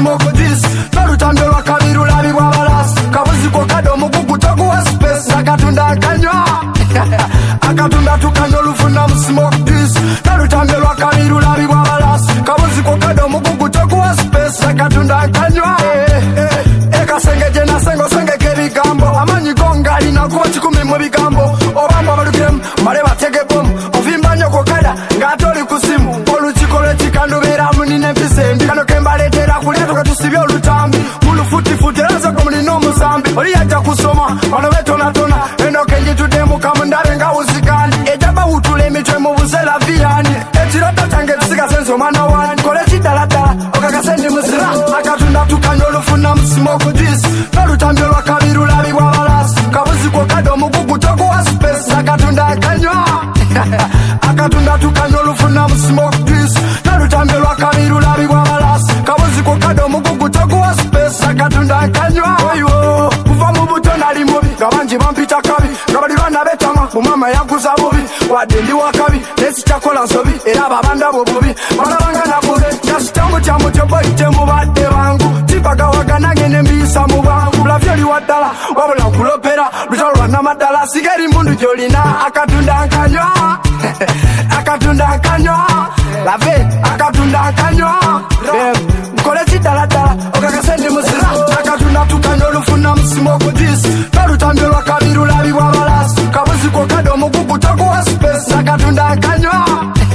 smoke this. Narutambe wakabiru labi wabalas. Kabuzi kwa kado mugugu togu wa space. Akatunda akanywa. Akatunda tukanyo lufuna smoke this. Narutambe wakabiru labi wabalas. Kabuzi kwa kado mugugu togu wa space. Akatunda akanywa. Eka senge jena sengo senge kebi gambo. Amanyi gonga ina kuwa chikumi mwebi gambo. Obamba balugem, mareba tege bom. Ovimba nyoko kada, ngatori kusimu. Olu chikole chikando vera munine pisembi. Kano kembale tera kuleto katusibia olutambi. Mulu futi futi raza kumuni no muzambi. Oli aja kusoma, wano weto na tona. Eno kenji tudemu kamundare nga uzikani. Ejaba utule mitwe mubuzela viyani. Echirota change tusika senso mana wani. Kole chidalata, okakasendi musira. Akatunda tukanyolu funa msimoku this. Narutambi wakabiru labi wabalas. Kabuzi kwa kado mugugu toku wa space. Akatunda akanywa. Akatunda tukanyolu funa msimoku this. Narutambi wakabiru labi wabalas. Kabuzi kwa kado mugugu toku wa space. Akatunda akanywa. Oyo, kufa mubuto nali mubi. Gabanji bampita kabi. Gabali bana betama, mumama yankuza bubi. Wadendi wakabi, nesi chakola nsobi. Era babanda bobubi. Barabanga na kube, jasi changu chamu chobo itemu bade wangu. Tipaga wagana gene mbisa mubangu. Ulavyoli wadala, wabula kulopera. Bitolwa na madala, sigeri mundu jolina. Akatunda akanywa. Akatunda akanywa. Lave, akatunda akanywa. Mkole chidala dala, okakasendi musira. Akatunda tukanyolu funa msimoku this. Narutambe wakabiru labi wabalas. Kabuzi kwa kado mugugu toku wa space. Akatunda akanywa.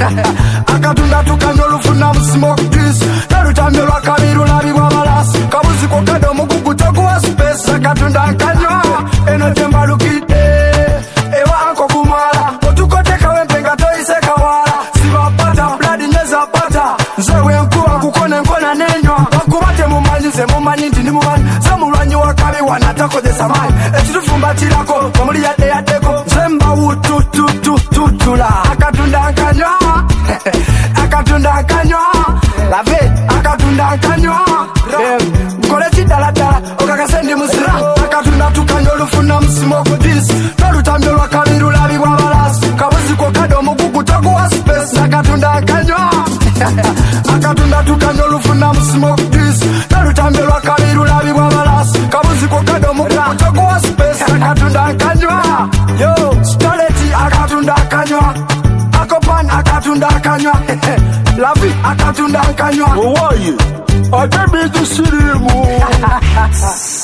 Akatunda tukanyolu funa msimoku this. Narutambe wakabiru labi wabalas. Kabuzi kwa kado mugugu toku wa space. Akatunda akanywa. Eno jemba lukite. Ewa anko kumala. Otukoteka wempenga toiseka wala. Sibapata, bloody nyeza pata. Nzewe nkuwa kukone nkona nenywa. Wakubate mumanyi nze mumanyi ndi mumanyi. Zamulanyi wakabi wanatako de samani. Echitufumba chilako, mamuli ya deko. Zemba utu tutula. Akatunda akanywa. Akatunda akanywa. Lave, akatunda akanywa. Mkole chidala dala, okakasendi musira. Akatunda tukanyolu funa msimoku this. Narutambe wakabiru labi wabalas. Kabuzi kwa kado mugugu toku wa space. Akatunda akanywa. Akatunda tukanyolu funa msimoku this. Narutambe wakabiru labi wabalas. Kabuzi kwa kado mugugu toku wa space. Akatunda akanywa. Yo, Starleti akatunda akanywa. Akopan akatunda akanywa. Lavi akatunda akanywa. Who are you? I can't be the city.